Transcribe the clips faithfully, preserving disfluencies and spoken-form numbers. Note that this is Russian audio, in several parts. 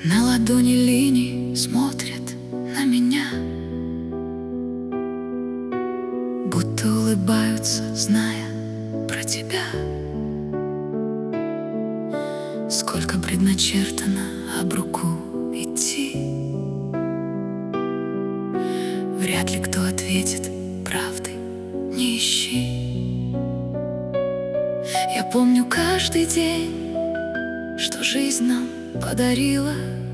На ладони линий смотрят на меня, будто улыбаются, зная про тебя. Сколько предначертано об руку идти, вряд ли кто ответит правдой, не ищи. Я помню каждый день, что жизнь нам подарила.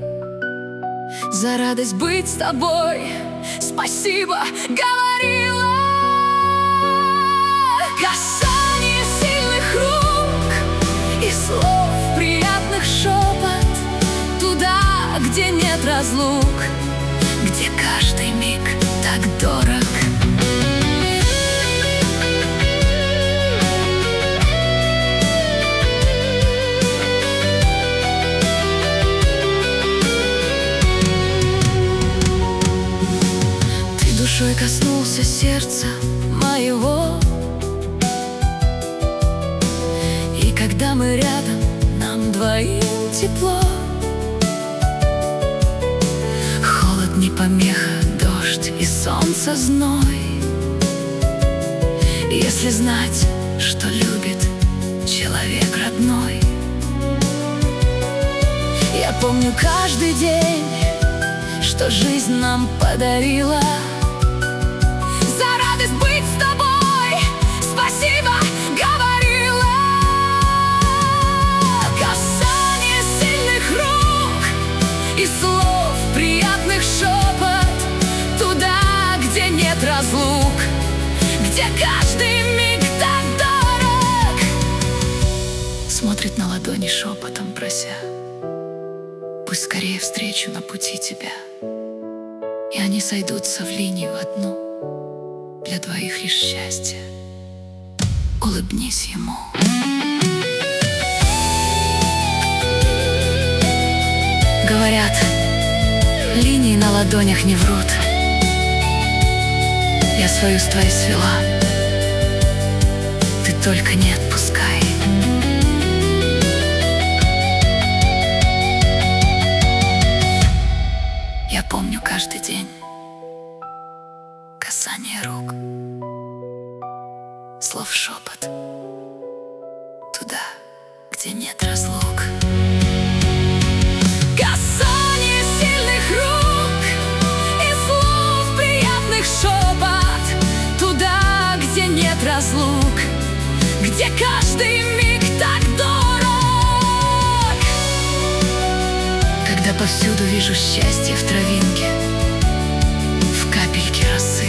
За радость быть с тобой спасибо говорила. Касание сильных рук и слов приятных шепот туда, где нет разлук, где каждый миг так дорог. Душой коснулся сердца моего, и когда мы рядом, нам двоим тепло. Холод не помеха, дождь и солнце зной, если знать, что любит человек родной. Я помню каждый день, что жизнь нам подарила. Быть с тобой спасибо говорила. Касание сильных рук и слов приятных шепот туда, где нет разлук, где каждый миг так дорог. Смотрит на ладони шепотом прося, пусть скорее встречу на пути тебя, и они сойдутся в линию одну. Для двоих лишь счастье, улыбнись ему. Говорят, линии на ладонях не врут. Я свою с твоей свела, ты только не отпускай. Я помню каждый день касание рук, слов шепот туда, где нет разлук. Касание сильных рук и слов приятных шепот туда, где нет разлук, где каждый миг так дорог. Когда повсюду вижу счастье в травинке, в капельке росы,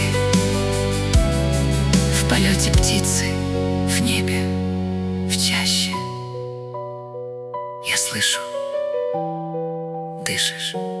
в полете птицы, в небе, в чаще. Я слышу, дышишь.